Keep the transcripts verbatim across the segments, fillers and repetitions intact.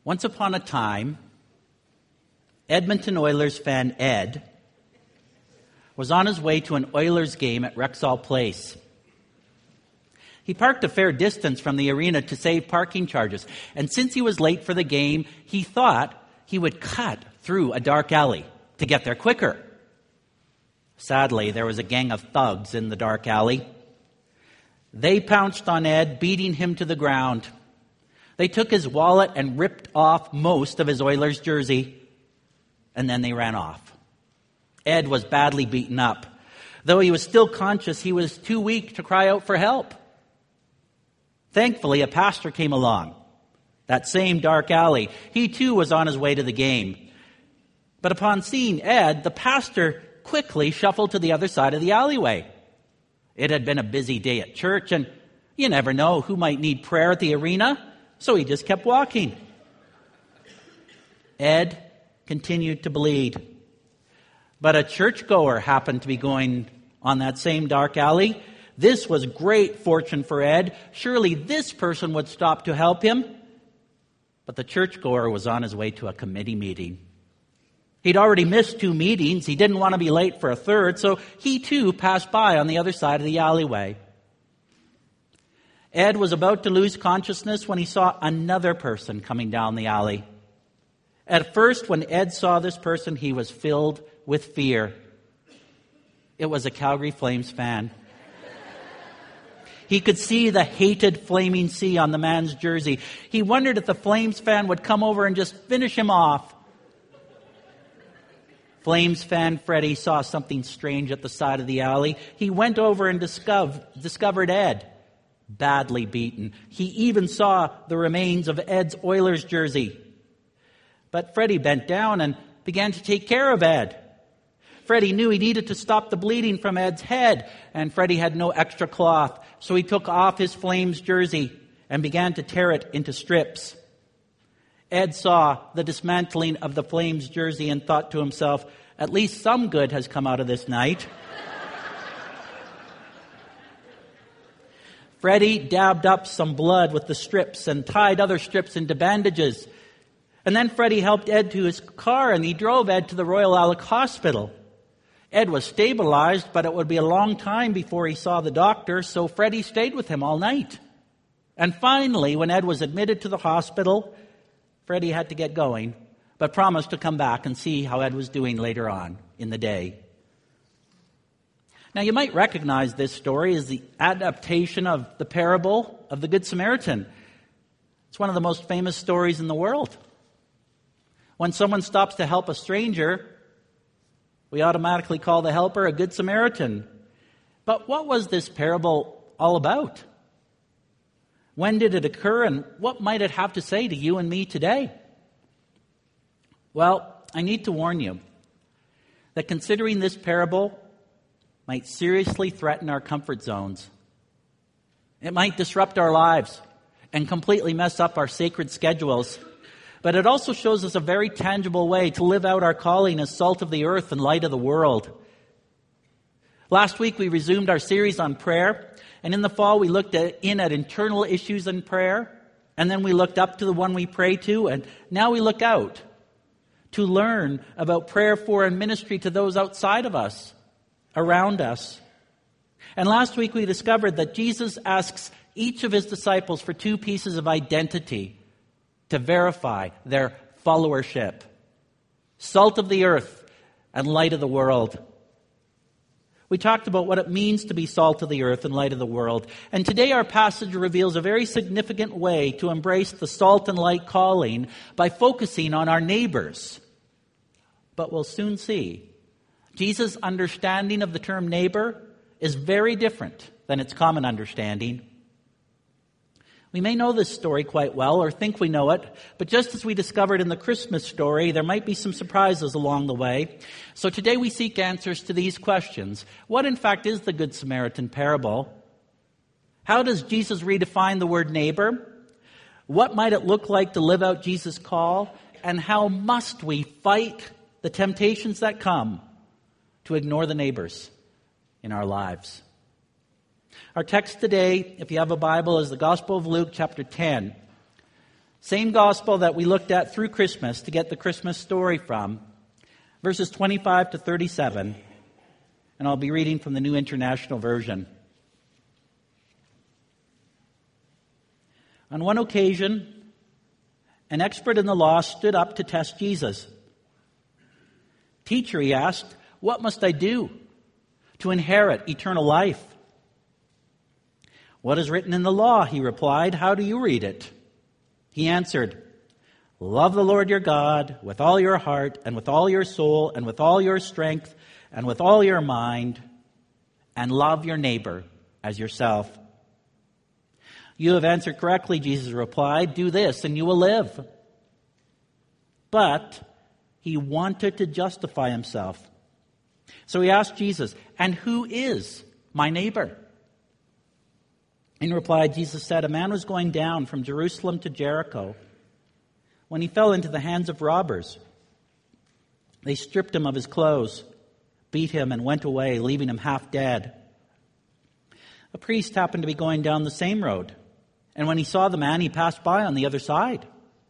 Once upon a time, Edmonton Oilers fan Ed was on his way to an Oilers game at Rexall Place. He parked a fair distance from the arena to save parking charges, and since he was late for the game, he thought he would cut through a dark alley to get there quicker. Sadly, there was a gang of thugs in the dark alley. They pounced on Ed, beating him to the ground. They took his wallet and ripped off most of his Oilers jersey, and then they ran off. Ed was badly beaten up. Though he was still conscious, he was too weak to cry out for help. Thankfully, a pastor came along. That same dark alley. He too was on his way to the game. But upon seeing Ed, the pastor quickly shuffled to the other side of the alleyway. It had been a busy day at church, and you never know who might need prayer at the arena, so he just kept walking. Ed continued to bleed. But a churchgoer happened to be going on that same dark alley. This was great fortune for Ed. Surely this person would stop to help him. But the churchgoer was on his way to a committee meeting. He'd already missed two meetings. He didn't want to be late for a third, so he too passed by on the other side of the alleyway. Ed was about to lose consciousness when he saw another person coming down the alley. At first, when Ed saw this person, he was filled with fear. It was a Calgary Flames fan. He could see the hated Flaming Sea on the man's jersey. He wondered if the Flames fan would come over and just finish him off. Flames fan Freddie saw something strange at the side of the alley. He went over and discovered, discovered Ed, badly beaten. He even saw the remains of Ed's Oilers jersey. But Freddie bent down and began to take care of Ed. Freddie knew he needed to stop the bleeding from Ed's head, and Freddie had no extra cloth, so he took off his Flames jersey and began to tear it into strips. Ed saw the dismantling of the Flames jersey and thought to himself, at least some good has come out of this night. Freddie dabbed up some blood with the strips and tied other strips into bandages. And then Freddie helped Ed to his car, and he drove Ed to the Royal Alec Hospital. Ed was stabilized, but it would be a long time before he saw the doctor, so Freddie stayed with him all night. And finally, when Ed was admitted to the hospital, Freddie had to get going, but promised to come back and see how Ed was doing later on in the day. Now, you might recognize this story as the adaptation of the parable of the Good Samaritan. It's one of the most famous stories in the world. When someone stops to help a stranger, we automatically call the helper a Good Samaritan. But what was this parable all about? When did it occur, and what might it have to say to you and me today? Well, I need to warn you that considering this parable might seriously threaten our comfort zones. It might disrupt our lives and completely mess up our sacred schedules. But it also shows us a very tangible way to live out our calling as salt of the earth and light of the world. Last week we resumed our series on prayer, and in the fall we looked at, in at internal issues in prayer, and then we looked up to the one we pray to, and now we look out to learn about prayer for and ministry to those outside of us, around us. And last week we discovered that Jesus asks each of his disciples for two pieces of identity to verify their followership. Salt of the earth and light of the world. We talked about what it means to be salt of the earth and light of the world. And today our passage reveals a very significant way to embrace the salt and light calling by focusing on our neighbors. But we'll soon see. Jesus' understanding of the term neighbor is very different than its common understanding. We may know this story quite well or think we know it, but just as we discovered in the Christmas story, there might be some surprises along the way. So today we seek answers to these questions. What in fact is the Good Samaritan parable? How does Jesus redefine the word neighbor? What might it look like to live out Jesus' call? And how must we fight the temptations that come to ignore the neighbors in our lives? Our text today, if you have a Bible, is the Gospel of Luke, chapter ten. Same gospel that we looked at through Christmas to get the Christmas story from, verses twenty-five to thirty-seven, and I'll be reading from the New International Version. On one occasion, an expert in the law stood up to test Jesus. "Teacher," he asked, "what must I do to inherit eternal life?" "What is written in the law?" he replied. "How do you read it?" He answered, "Love the Lord your God with all your heart and with all your soul and with all your strength and with all your mind, and love your neighbor as yourself." "You have answered correctly," Jesus replied. "Do this and you will live." But he wanted to justify himself. So he asked Jesus, "And who is my neighbor?" In reply, Jesus said, "A man was going down from Jerusalem to Jericho when he fell into the hands of robbers. They stripped him of his clothes, beat him, and went away, leaving him half dead. A priest happened to be going down the same road, and when he saw the man, he passed by on the other side.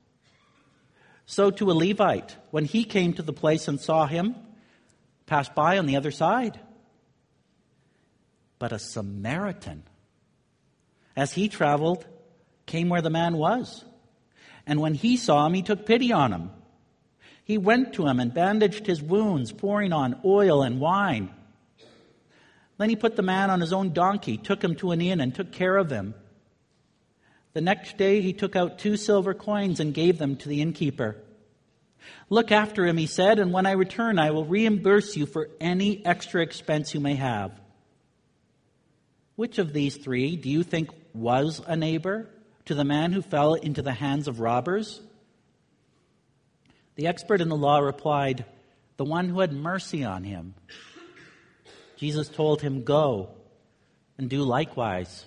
So to a Levite, when he came to the place and saw him, passed by on the other side. But a Samaritan, as he traveled, came where the man was. And when he saw him, he took pity on him. He went to him and bandaged his wounds, pouring on oil and wine. Then he put the man on his own donkey, took him to an inn, and took care of him. The next day he took out two silver coins and gave them to the innkeeper. 'Look after him,' he said, 'and when I return, I will reimburse you for any extra expense you may have.' Which of these three do you think was a neighbor to the man who fell into the hands of robbers?" The expert in the law replied, "The one who had mercy on him." Jesus told him, "Go and do likewise."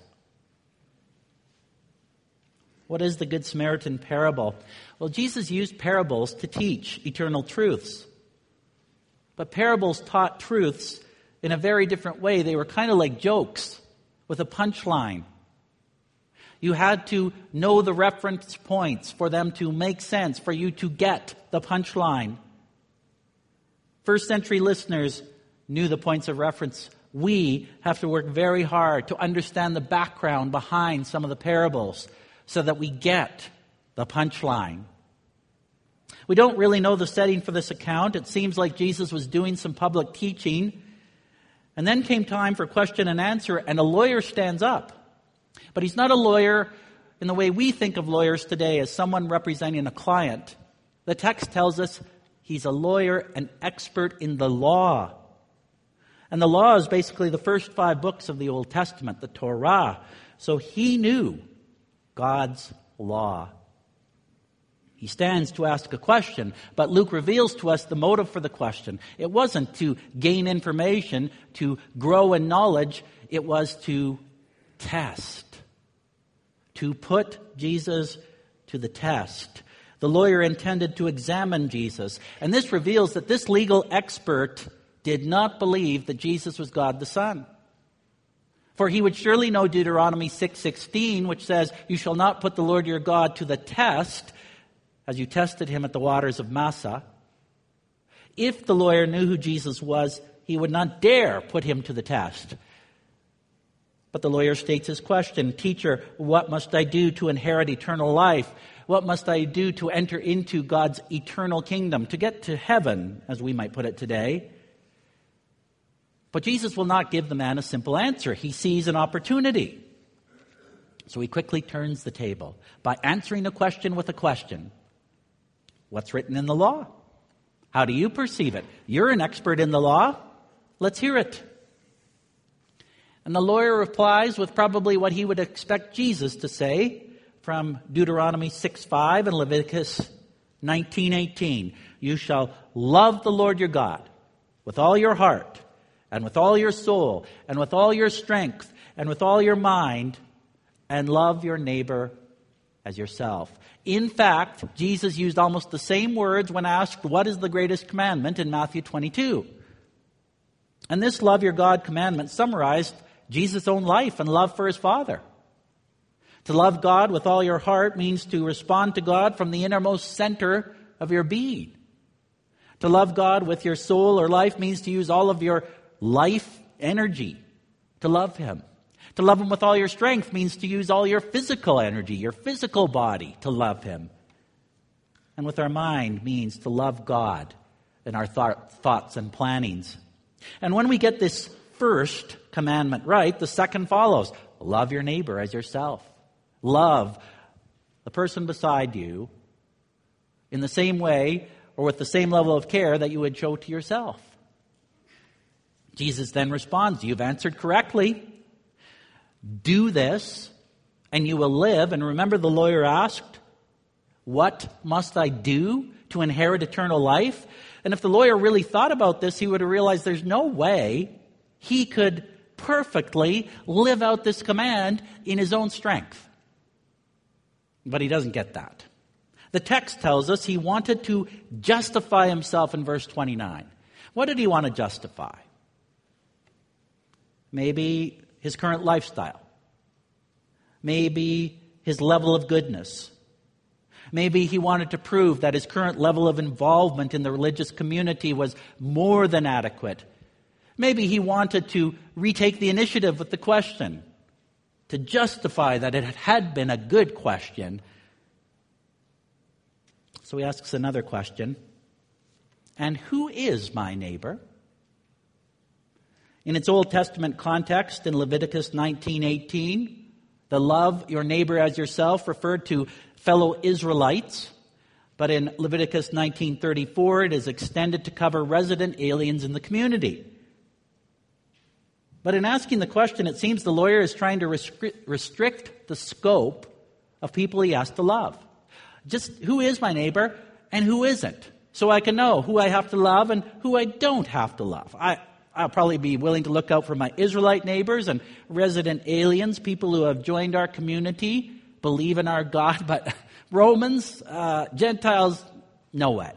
What is the Good Samaritan parable? Well, Jesus used parables to teach eternal truths. But parables taught truths in a very different way. They were kind of like jokes with a punchline. You had to know the reference points for them to make sense, for you to get the punchline. First century listeners knew the points of reference. We have to work very hard to understand the background behind some of the parables so that we get the punchline. We don't really know the setting for this account. It seems like Jesus was doing some public teaching. And then came time for question and answer, and a lawyer stands up. But he's not a lawyer in the way we think of lawyers today as someone representing a client. The text tells us he's a lawyer, an expert in the law. And the law is basically the first five books of the Old Testament, the Torah. So he knew God's law. He stands to ask a question, but Luke reveals to us the motive for the question. It wasn't to gain information, to grow in knowledge. It was to test, to put Jesus to the test. The lawyer intended to examine Jesus, and this reveals that this legal expert did not believe that Jesus was God the Son. For he would surely know Deuteronomy six sixteen, which says, "You shall not put the Lord your God to the test, as you tested him at the waters of Massah." If the lawyer knew who Jesus was, he would not dare put him to the test. But the lawyer states his question, "Teacher, what must I do to inherit eternal life? What must I do to enter into God's eternal kingdom, to get to heaven," as we might put it today? But Jesus will not give the man a simple answer. He sees an opportunity. So he quickly turns the table by answering a question with a question. What's written in the law? How do you perceive it? You're an expert in the law. Let's hear it. And the lawyer replies with probably what he would expect Jesus to say from Deuteronomy six five and Leviticus nineteen eighteen. "You shall love the Lord your God with all your heart and with all your soul and with all your strength and with all your mind, and love your neighbor as yourself." In fact, Jesus used almost the same words when asked, "What is the greatest commandment?" in Matthew twenty-two. And this love your God commandment summarized Jesus' own life and love for his Father. To love God with all your heart means to respond to God from the innermost center of your being. To love God with your soul or life means to use all of your life energy to love Him. To love Him with all your strength means to use all your physical energy, your physical body to love Him. And with our mind means to love God in our th- thoughts and plannings. And when we get this first commandment right, the second follows. Love your neighbor as yourself. Love the person beside you in the same way or with the same level of care that you would show to yourself. Jesus then responds, you've answered correctly. Do this and you will live. And remember, the lawyer asked, what must I do to inherit eternal life? And if the lawyer really thought about this, he would have realized there's no way he could perfectly live out this command in his own strength. But he doesn't get that. The text tells us he wanted to justify himself in verse twenty-nine. What did he want to justify? Maybe his current lifestyle. Maybe his level of goodness. Maybe he wanted to prove that his current level of involvement in the religious community was more than adequate. Maybe he wanted to retake the initiative with the question, to justify that it had been a good question. So he asks another question. And who is my neighbor? In its Old Testament context, in Leviticus nineteen eighteen, the love your neighbor as yourself referred to fellow Israelites. But in Leviticus nineteen thirty-four, it is extended to cover resident aliens in the community. But in asking the question, it seems the lawyer is trying to restrict, restrict the scope of people he has to love. Just who is my neighbor and who isn't, so I can know who I have to love and who I don't have to love. I, I'll probably be willing to look out for my Israelite neighbors and resident aliens, people who have joined our community, believe in our God, but Romans, uh, Gentiles, no way.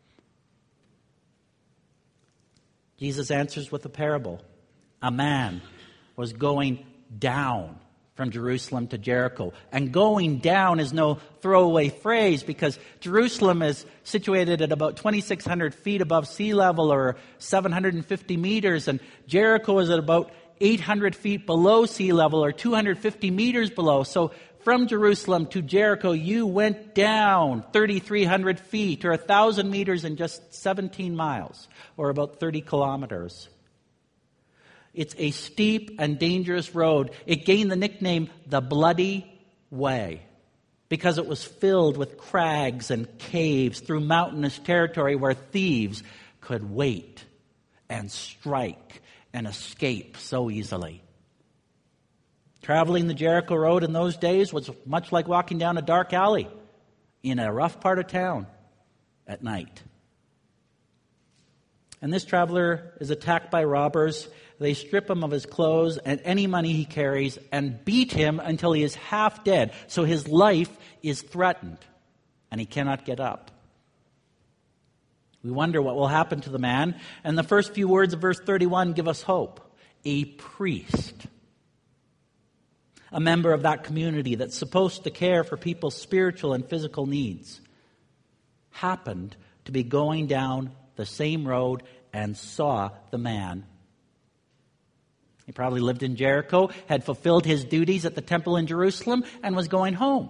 Jesus answers with a parable. A man was going down from Jerusalem to Jericho. And going down is no throwaway phrase because Jerusalem is situated at about twenty-six hundred feet above sea level or seven hundred fifty meters. And Jericho is at about eight hundred feet below sea level or two hundred fifty meters below. So from Jerusalem to Jericho, you went down thirty-three hundred feet or one thousand meters in just seventeen miles or about thirty kilometers. It's a steep and dangerous road. It gained the nickname the Bloody Way because it was filled with crags and caves through mountainous territory where thieves could wait and strike and escape so easily. Traveling the Jericho Road in those days was much like walking down a dark alley in a rough part of town at night. And this traveler is attacked by robbers. They strip him of his clothes and any money he carries and beat him until he is half dead. So his life is threatened and he cannot get up. We wonder what will happen to the man. And the first few words of verse thirty-one give us hope. A priest, a member of that community that's supposed to care for people's spiritual and physical needs, happened to be going down the same road and saw the man. He probably lived in Jericho, had fulfilled his duties at the temple in Jerusalem, and was going home.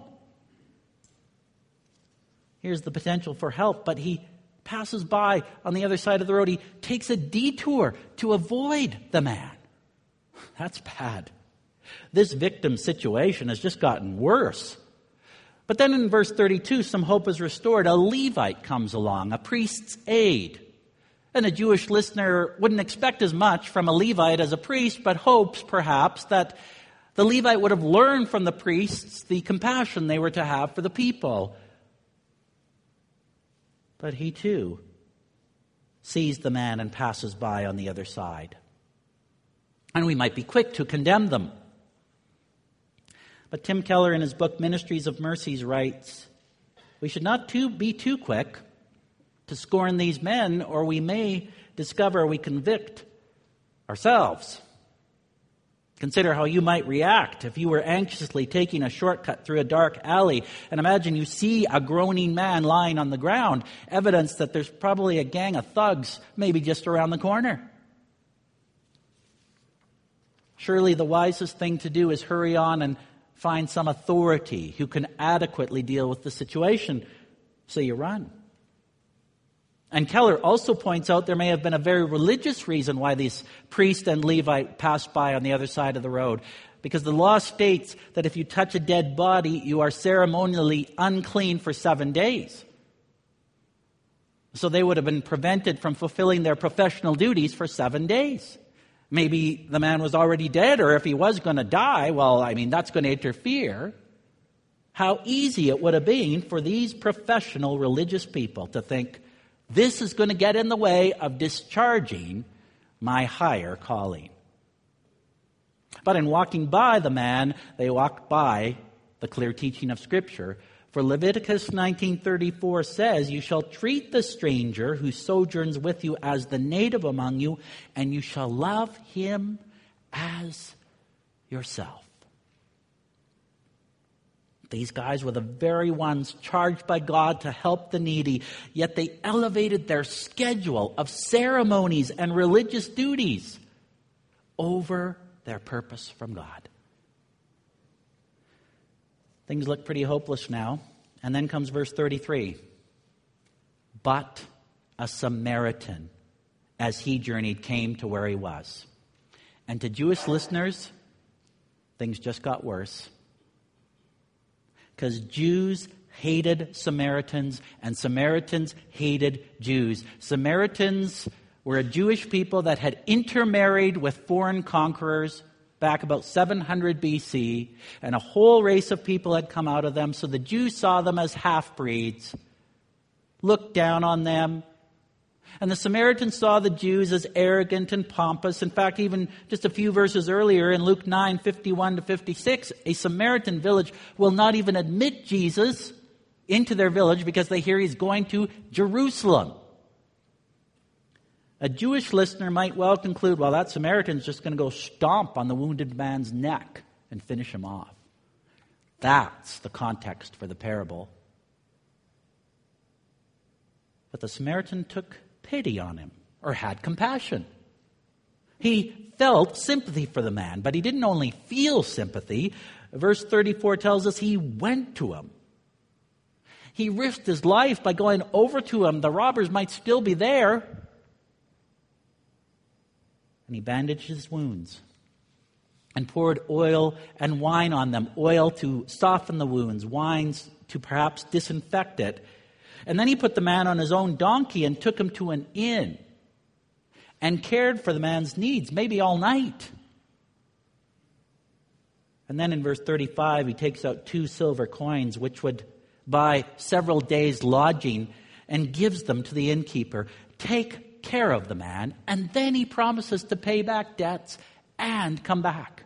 Here's the potential for help, but he passes by on the other side of the road. He takes a detour to avoid the man. That's bad. This victim situation has just gotten worse. But then in verse thirty-two, some hope is restored. A Levite comes along, a priest's aide. And a Jewish listener wouldn't expect as much from a Levite as a priest, but hopes, perhaps, that the Levite would have learned from the priests the compassion they were to have for the people. But he, too, sees the man and passes by on the other side. And we might be quick to condemn them. But Tim Keller, in his book Ministries of Mercies, writes, we should not too, be too quick to scorn these men, or we may discover we convict ourselves. Consider how you might react if you were anxiously taking a shortcut through a dark alley, and imagine you see a groaning man lying on the ground, evidence that there's probably a gang of thugs maybe just around the corner. Surely the wisest thing to do is hurry on and find some authority who can adequately deal with the situation, so you run. And Keller also points out there may have been a very religious reason why these priest and Levite passed by on the other side of the road. Because the law states that if you touch a dead body, you are ceremonially unclean for seven days. So they would have been prevented from fulfilling their professional duties for seven days. Maybe the man was already dead, or if he was going to die, well, I mean, that's going to interfere. How easy it would have been for these professional religious people to think, this is going to get in the way of discharging my higher calling. But in walking by the man, they walked by the clear teaching of Scripture. For Leviticus nineteen thirty-four says, you shall treat the stranger who sojourns with you as the native among you, and you shall love him as yourself. These guys were the very ones charged by God to help the needy, yet they elevated their schedule of ceremonies and religious duties over their purpose from God. Things look pretty hopeless now. And then comes verse thirty-three. But a Samaritan, as he journeyed, came to where he was. And to Jewish listeners, things just got worse. Because Jews hated Samaritans, and Samaritans hated Jews. Samaritans were a Jewish people that had intermarried with foreign conquerors back about seven hundred B C, and a whole race of people had come out of them, so the Jews saw them as half-breeds, looked down on them. And the Samaritans saw the Jews as arrogant and pompous. In fact, even just a few verses earlier in Luke nine, fifty-one to fifty-six, a Samaritan village will not even admit Jesus into their village because they hear he's going to Jerusalem. A Jewish listener might well conclude, well, that Samaritan's just going to go stomp on the wounded man's neck and finish him off. That's the context for the parable. But the Samaritan took pity on him, or had compassion. He felt sympathy for the man, but he didn't only feel sympathy. Verse thirty-four tells us he went to him. He risked his life by going over to him. The robbers might still be there. And he bandaged his wounds and poured oil and wine on them, oil to soften the wounds, wines to perhaps disinfect it. And then he put the man on his own donkey and took him to an inn and cared for the man's needs, maybe all night. And then in verse thirty-five, he takes out two silver coins, which would buy several days' lodging, and gives them to the innkeeper. Take care of the man, and then he promises to pay back debts and come back.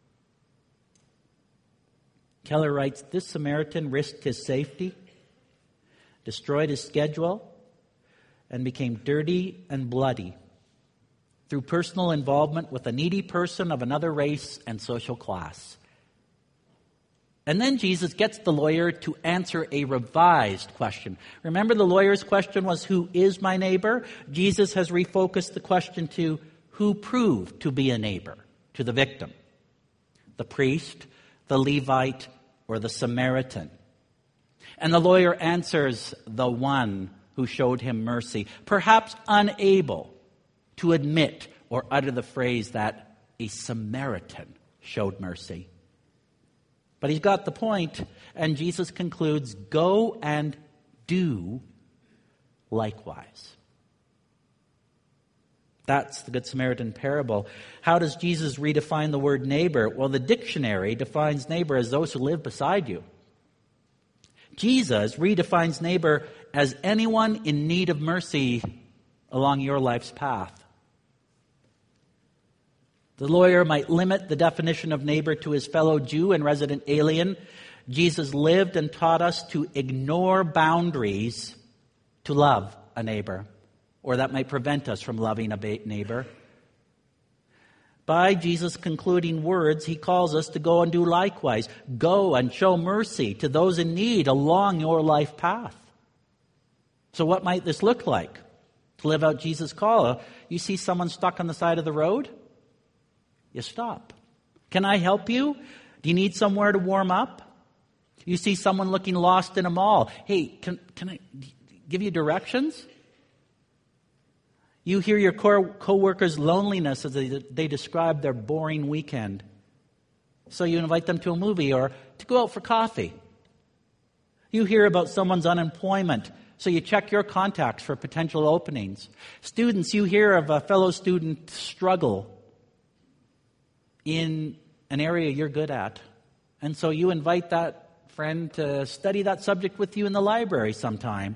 Keller writes, this Samaritan risked his safety, destroyed his schedule, and became dirty and bloody through personal involvement with a needy person of another race and social class. And then Jesus gets the lawyer to answer a revised question. Remember, the lawyer's question was, who is my neighbor? Jesus has refocused the question to, who proved to be a neighbor to the victim? The priest, the Levite, or the Samaritan? And the lawyer answers, the one who showed him mercy, perhaps unable to admit or utter the phrase that a Samaritan showed mercy. But he's got the point, and Jesus concludes, go and do likewise. That's the Good Samaritan parable. How does Jesus redefine the word neighbor? Well, the dictionary defines neighbor as those who live beside you. Jesus redefines neighbor as anyone in need of mercy along your life's path. The lawyer might limit the definition of neighbor to his fellow Jew and resident alien. Jesus lived and taught us to ignore boundaries to love a neighbor, or that might prevent us from loving a neighbor. By Jesus' concluding words, he calls us to go and do likewise. Go and show mercy to those in need along your life path. So what might this look like to live out Jesus' call? You see someone stuck on the side of the road? You stop. Can I help you? Do you need somewhere to warm up? You see someone looking lost in a mall. Hey, can, can I give you directions? You hear your co- co-workers' loneliness as they, they describe their boring weekend. So you invite them to a movie or to go out for coffee. You hear about someone's unemployment, so you check your contacts for potential openings. Students, you hear of a fellow student struggle in an area you're good at. And so you invite that friend to study that subject with you in the library sometime.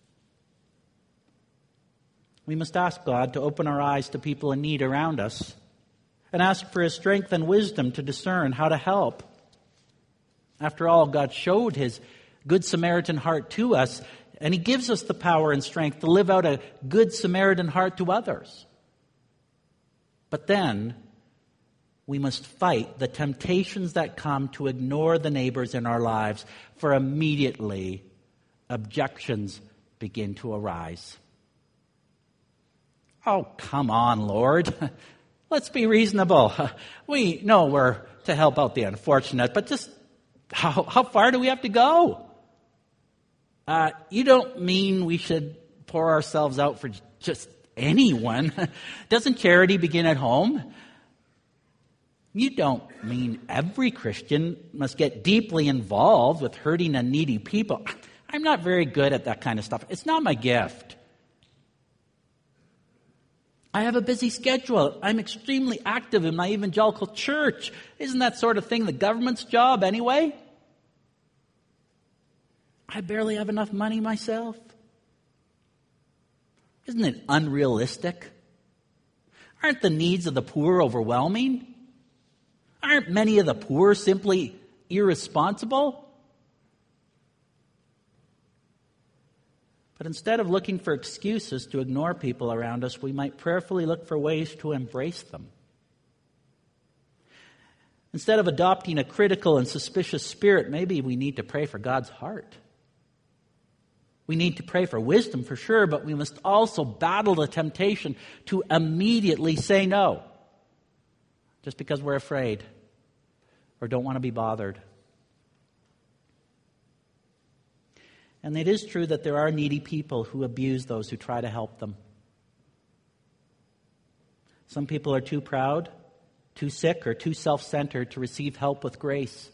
We must ask God to open our eyes to people in need around us and ask for His strength and wisdom to discern how to help. After all, God showed His Good Samaritan heart to us, and He gives us the power and strength to live out a Good Samaritan heart to others. But then, we must fight the temptations that come to ignore the neighbors in our lives, for immediately objections begin to arise. Oh, come on, Lord. Let's be reasonable. We know we're to help out the unfortunate, but just how, how far do we have to go? Uh, you don't mean we should pour ourselves out for just anyone. Doesn't charity begin at home? You don't mean every Christian must get deeply involved with hurting and needy people. I'm not very good at that kind of stuff. It's not my gift. I have a busy schedule. I'm extremely active in my evangelical church. Isn't that sort of thing the government's job anyway? I barely have enough money myself. Isn't it unrealistic? Aren't the needs of the poor overwhelming? Aren't many of the poor simply irresponsible? But instead of looking for excuses to ignore people around us, we might prayerfully look for ways to embrace them. Instead of adopting a critical and suspicious spirit, maybe we need to pray for God's heart. We need to pray for wisdom for sure, but we must also battle the temptation to immediately say no, just because we're afraid or don't want to be bothered. And it is true that there are needy people who abuse those who try to help them. Some people are too proud, too sick, or too self-centered to receive help with grace.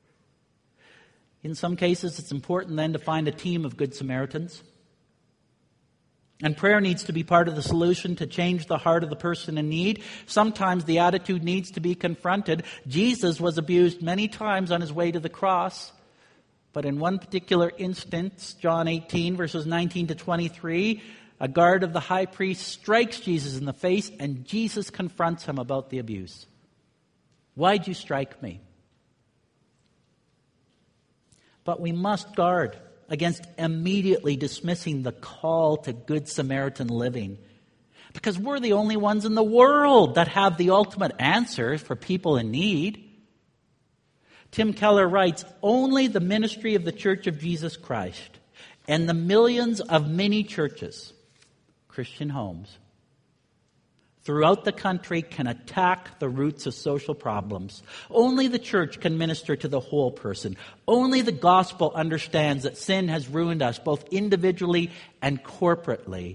In some cases, it's important then to find a team of Good Samaritans. And prayer needs to be part of the solution to change the heart of the person in need. Sometimes the attitude needs to be confronted. Jesus was abused many times on his way to the cross. But in one particular instance, John eighteen, verses nineteen to twenty-three, a guard of the high priest strikes Jesus in the face, and Jesus confronts him about the abuse. Why'd you strike me? But we must guard against immediately dismissing the call to Good Samaritan living, because we're the only ones in the world that have the ultimate answer for people in need. Tim Keller writes, only the ministry of the Church of Jesus Christ and the millions of mini churches, Christian homes, throughout the country can attack the roots of social problems. Only the church can minister to the whole person. Only the gospel understands that sin has ruined us both individually and corporately.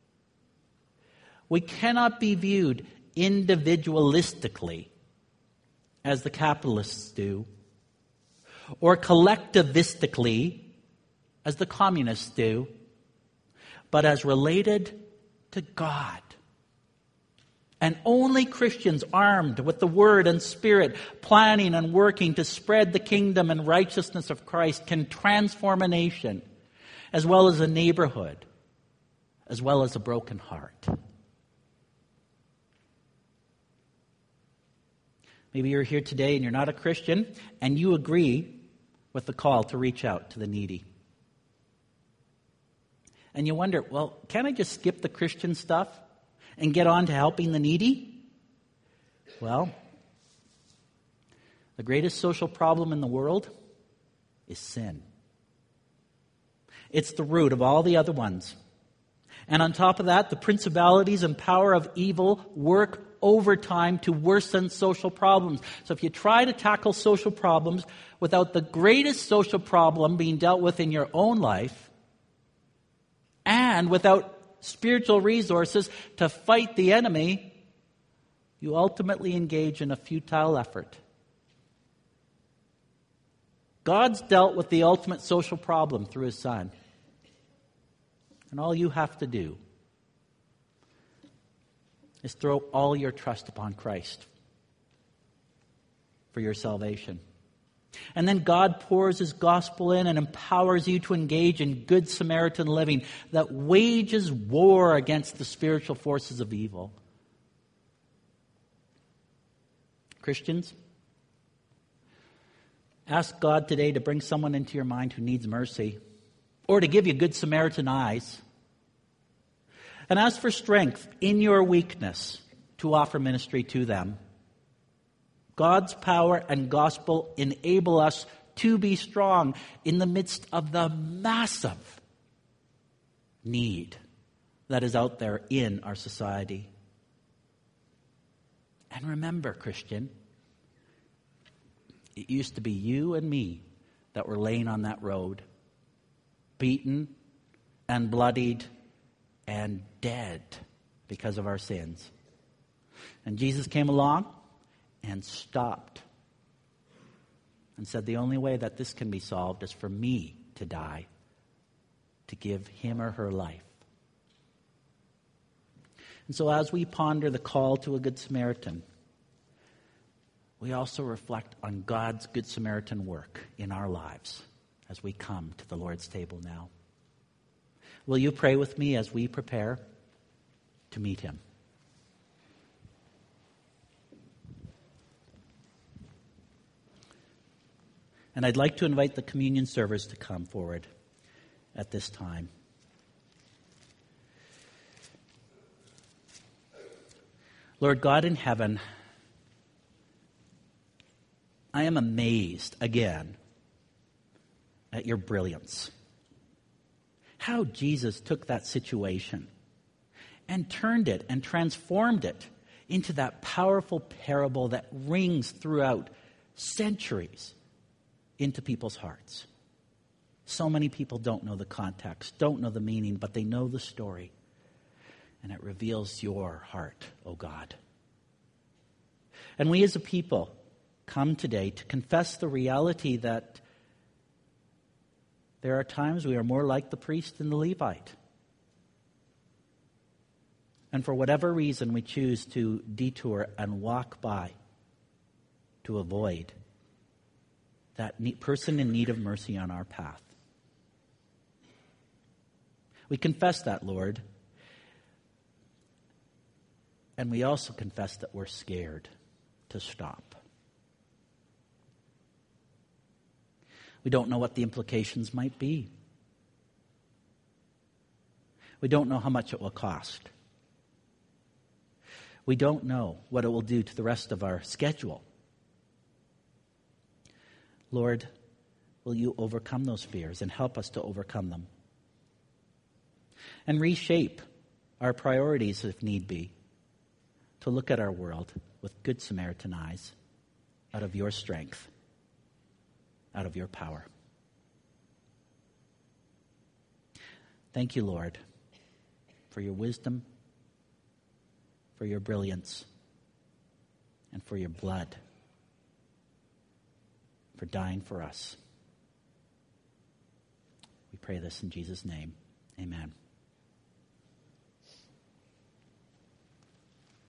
We cannot be viewed individualistically as the capitalists do, or collectivistically as the communists do, but as related to God. And only Christians armed with the Word and Spirit, planning and working to spread the kingdom and righteousness of Christ, can transform a nation, as well as a neighborhood, as well as a broken heart. Maybe you're here today and you're not a Christian, and you agree with the call to reach out to the needy. And you wonder, well, can't I just skip the Christian stuff and get on to helping the needy? Well, the greatest social problem in the world is sin. It's the root of all the other ones. And on top of that, the principalities and power of evil work overtime to worsen social problems. So if you try to tackle social problems without the greatest social problem being dealt with in your own life, and without spiritual resources to fight the enemy, you ultimately engage in a futile effort. God's dealt with the ultimate social problem through His Son. And all you have to do is throw all your trust upon Christ for your salvation. And then God pours His gospel in and empowers you to engage in good Samaritan living that wages war against the spiritual forces of evil. Christians, ask God today to bring someone into your mind who needs mercy, or to give you good Samaritan eyes. And ask for strength in your weakness to offer ministry to them. God's power and gospel enable us to be strong in the midst of the massive need that is out there in our society. And remember, Christian, it used to be you and me that were laying on that road, beaten and bloodied and dead because of our sins. And Jesus came along and stopped and said, the only way that this can be solved is for me to die, to give him or her life. And so as we ponder the call to a Good Samaritan, we also reflect on God's Good Samaritan work in our lives as we come to the Lord's table now. Will you pray with me as we prepare to meet Him? And I'd like to invite the communion servers to come forward at this time. Lord God in heaven, I am amazed again at your brilliance. How Jesus took that situation and turned it and transformed it into that powerful parable that rings throughout centuries into people's hearts. So many people don't know the context, don't know the meaning, but they know the story. And it reveals your heart, O God. And we as a people come today to confess the reality that there are times we are more like the priest and the Levite. And for whatever reason, we choose to detour and walk by to avoid that person in need of mercy on our path. We confess that, Lord. And we also confess that we're scared to stop. We don't know what the implications might be. We don't know how much it will cost. We don't know what it will do to the rest of our schedule. Lord, will you overcome those fears and help us to overcome them? And reshape our priorities if need be, to look at our world with Good Samaritan eyes, out of your strength, out of your power. Thank you, Lord, for your wisdom, for your brilliance, and for your blood, for dying for us. We pray this in Jesus' name. Amen.